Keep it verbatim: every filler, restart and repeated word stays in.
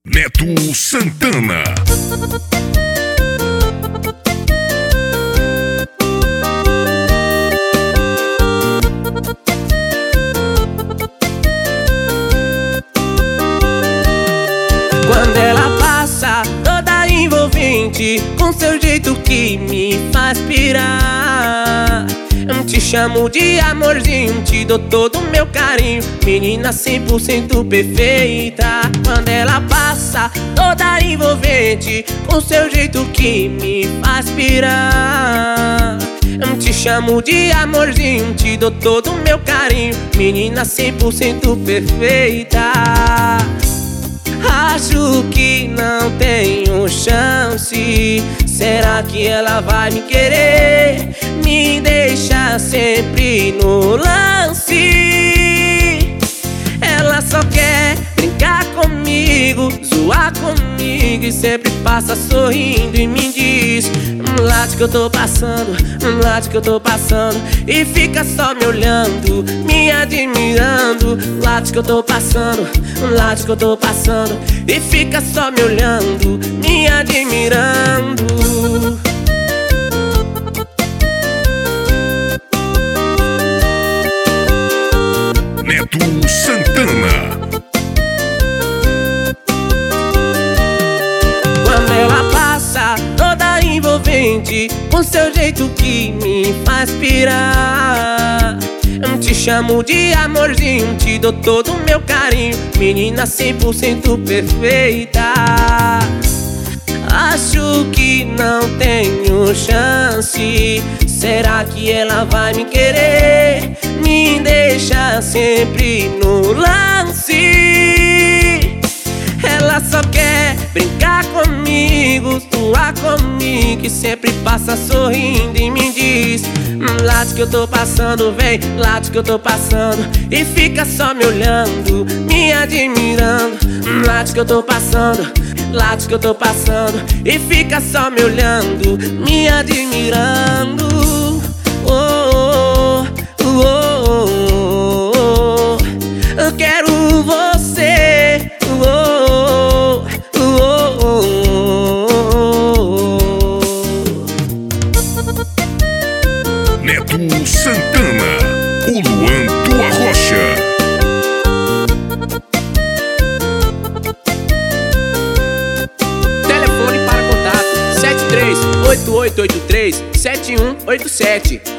Neto Santana. Quando ela passa, toda envolvente, com seu jeito que me faz pirar. Te chamo de amorzinho, te dou todo o meu carinho, menina cem por cento perfeita. Quando ela passa, toda envolvente, com seu jeito que me faz pirar. Te chamo de amorzinho, te dou todo o meu carinho, menina cem por cento perfeita. Acho que não tenho chance. Será que ela vai me querer? Me deixa sempre no lance. Ela só quer brincar comigo, zoar comigo, e sempre passa sorrindo e me diz: late que eu tô passando, late que eu tô passando, e fica só me olhando, me admirando. Late que eu tô passando, late que eu tô passando, e fica só me olhando, me admirando. Neto Santana. Quando ela passa, toda envolvente, com seu jeito que me faz pirar. Te chamo de amorzinho, te dou todo o meu carinho, menina cem por cento perfeita. Acho que não tenho chance. Será que ela vai me querer? Me deixa sempre no lance. Ela só quer brincar comigo, zoar comigo, e sempre passa sorrindo e me diz: late que eu tô passando, vem, late que eu tô passando, e fica só me olhando, me admirando. Late que eu tô passando, late que eu tô passando, e fica só me olhando, me admirando. Oh, oh, oh, oh, oh. Eu quero você. Oh, oh, oh, oh, oh. Neto Santana, o Luan Tua Rocha. Telefone para contato: sete três oito oito oito três sete um oito sete.